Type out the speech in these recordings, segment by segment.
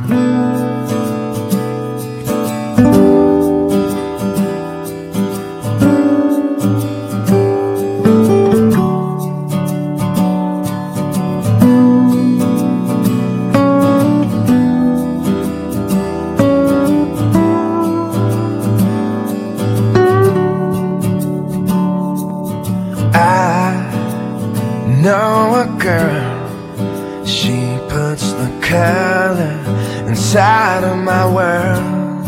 know a girl, she puts the color inside of my world.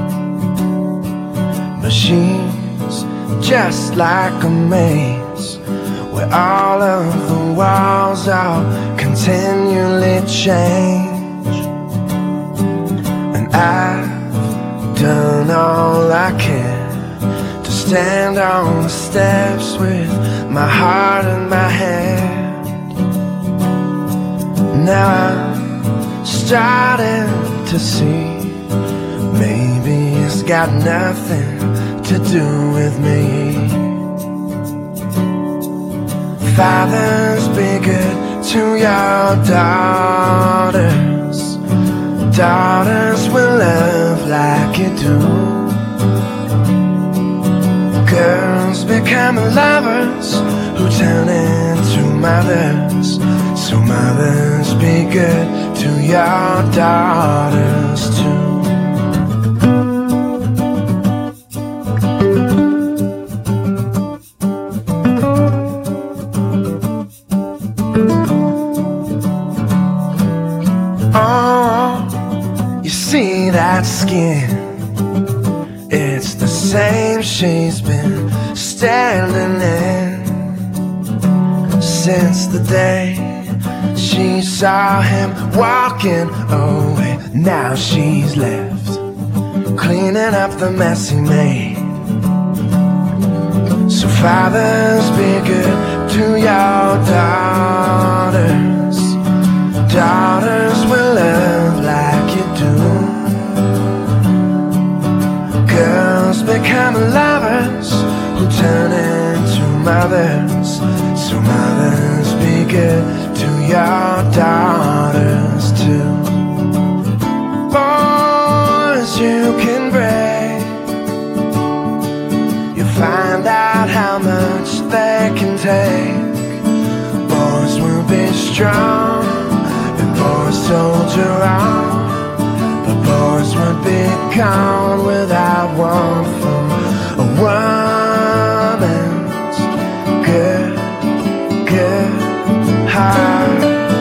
But she's just like a maze, where all of the walls are continually change. And I've done all I can to stand on the steps with my heart in my hand. Now I'm starting to see, maybe it's got nothing to do with me. Fathers, be good to your daughters. Daughters will love like you do. Girls become lovers who turn into mothers. So mothers, be good to your daughters too. Oh, you see that skin? It's the same she's been standing in since the day she saw him walking away. Now she's left cleaning up the mess he made. So fathers, be good to your daughters. Daughters will love like you do. Girls become lovers who turn into mothers. So mothers, be good to your daughters too. Boys, you can break, you find out how much they can take. Boys will be strong, and boys soldier on. But boys would be gone without one from a woman's good heart.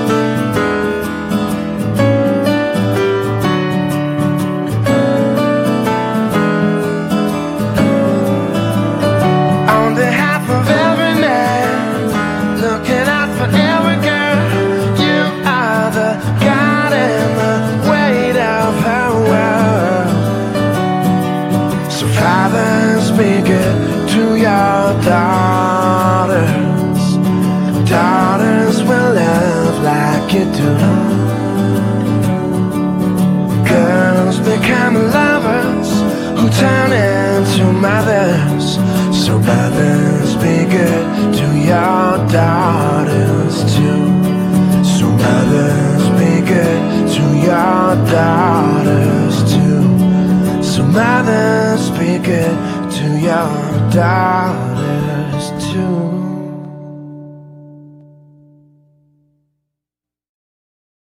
On behalf of every man, looking out for every girl, you are the God and the weight of her world. So fathers, be good to your daughters. Daughters will love like you do. Girls become lovers who turn into mothers. So mothers, be good to your daughters too. So mothers, be good to your daughters too. So mothers, be good to your daughters.